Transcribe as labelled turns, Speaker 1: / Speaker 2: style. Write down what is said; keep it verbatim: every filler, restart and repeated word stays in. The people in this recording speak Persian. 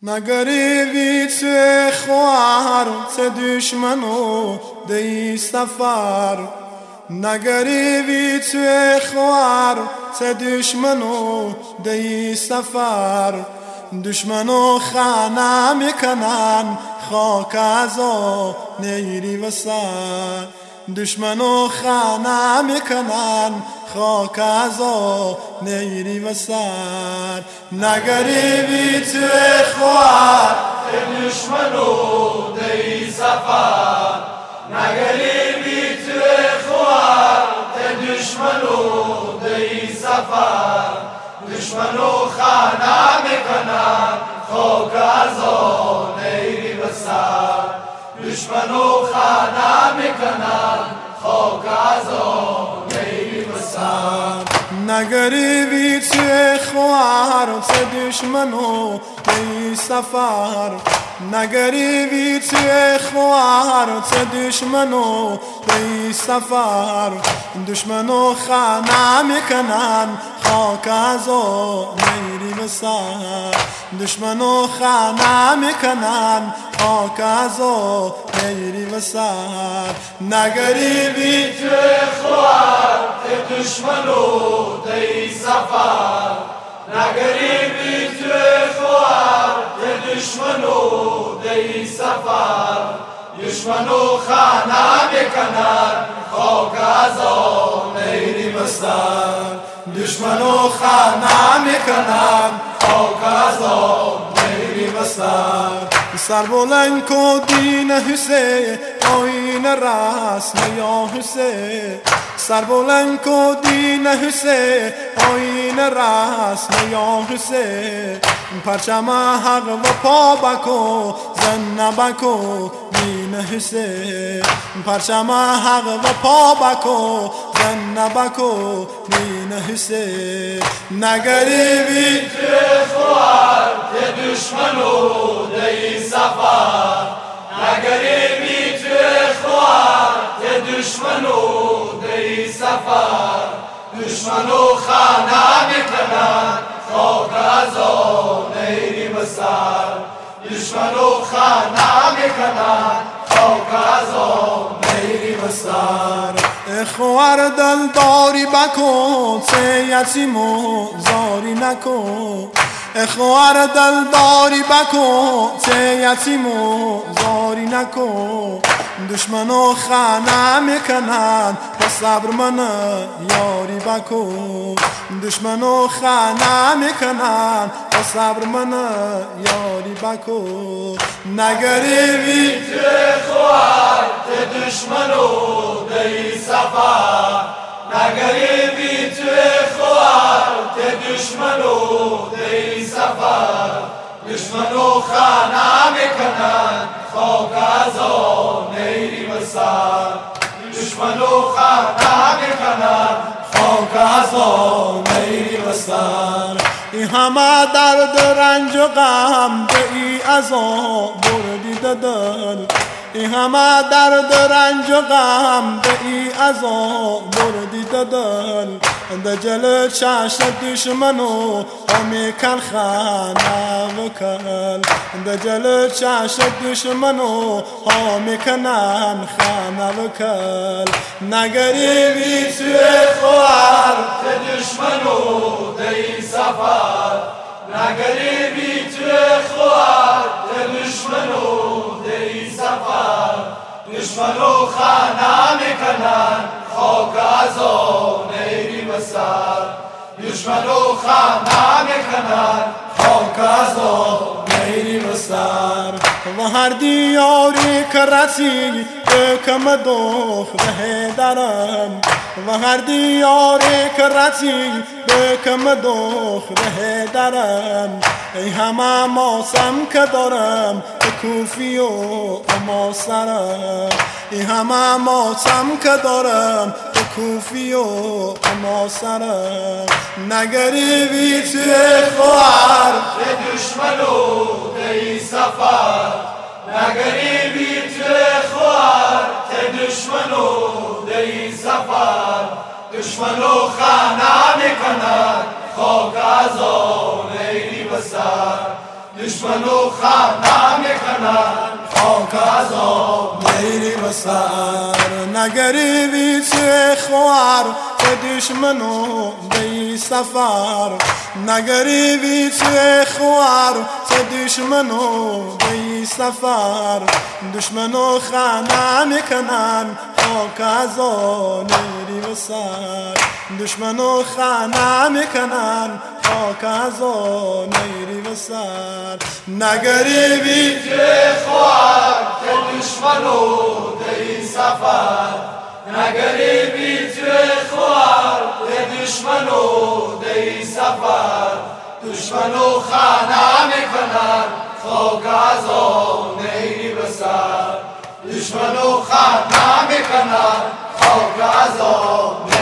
Speaker 1: نگریوی توی خوار چه دشمنو دی سفر نگریوی توی خوار چه دشمنو دی سفر دشمنو خانه میکنن خاک ازا نیری و سر دشمنو خانه میکنن خاک ازا نیری و سر نگریوی توی خوار
Speaker 2: دشمنو دی سفر نگریوی توی خوار دشمنو دی سفر دشمنو خانه میکنن خاک ازا نیری و سر دشمنو خانه میکنن خاک ازا نیری و سر
Speaker 1: نگریوی توی خوار چه دشمنو دی سفر نگریوی توی خوار چه دشمنو دی سفر دشمنو خانه میکنن خاک ازا نیری و سر دشمنو خانه میکنن خاک ازا نیری و سر نگریوی
Speaker 2: توی خوار دشمنو دی سفر نگریوی توی خوار دشمنو دی سفر دشمنو خانه میکنن خاک ازا نیری و سر دشمنو خانه میکنن خاک ازا نیری و سر
Speaker 1: سر بلند کو دین حسین آیین رسم یا حسین سر بلند کو دین حسین آیین رسم یا حسین پرچم حق و پا بکو زن نبکو دین حسین پرچم حق و پا بکو زن نبکو دین حسین نگریوی
Speaker 2: توی خوار دشمنو دی سفر نگریوی توی خوار دشمنو دی سفر دشمنو خانه میکنن خاک ازا نیری و سر دشمنو خانه میکنن خاک ازا نیری و سر
Speaker 1: خوار دل داری بکن چه یتیمو زاری نکن خوار دل داری بکن چه یتیمو زاری نکن دشمنو خانه میکنن با صبر من یاری بکن دشمنو خانه میکنن با صبر من یاری بکن نگریوی
Speaker 2: توی خوار دشمنو دی سفر نگریوی توی خوار دشمنو دی سفر دشمنو خانه میکنن خاک ازا نیری و سر دشمنو خانه میکنن خاک ازا نیری و سر
Speaker 1: این همه درد رنج و غم به ای ازا بردی دل این همه درد رنج و غم به ای ازا بردی دل در جل چشم دشمنو همی کن خانه و کل در جل چشم دشمنو همی کنن خانه و کل نگریوی
Speaker 2: توی خوار دشمنو دی سفر نگریوی توی خوار دشمنو دی سفر دشمنو خانه میکنن خاک ازا نیری و سر دشمنو خانه میکنن خاک ازا نیری و سر
Speaker 1: و هر دیاری که رسی کم دوخ به درم و هر دیاری که رسی کم دوخ به درم ای همه ماسم که دارم کوفی و اما سرم ای همه ماسم که دارم کوفی و اما سرم نگریوی توی خوار
Speaker 2: دشمنو دی سفر نگریوی توی خوار دشمنو دی سفر دشمنو خانه میکنن خاک ازا نیری و سر دشمنو خانه میکنن خاک از آب
Speaker 1: لیلی بسر نگریبی چه خوار که دشمنو دی سفر نگریبی چه خوار که دشمنو دی سفر دشمنو خانه میکنن خاک از آب لیلی بسر دشمنو خانه میکنن خاک از آب لیلی بسر نگریبی
Speaker 2: چه خوار که دشمنو دی سفر نگریبی چه خوار که دشمنو دی سفر دشمنو خانه میکنن خاک از آب لیلی بسر دشمنو خانه میکنن خاک از آب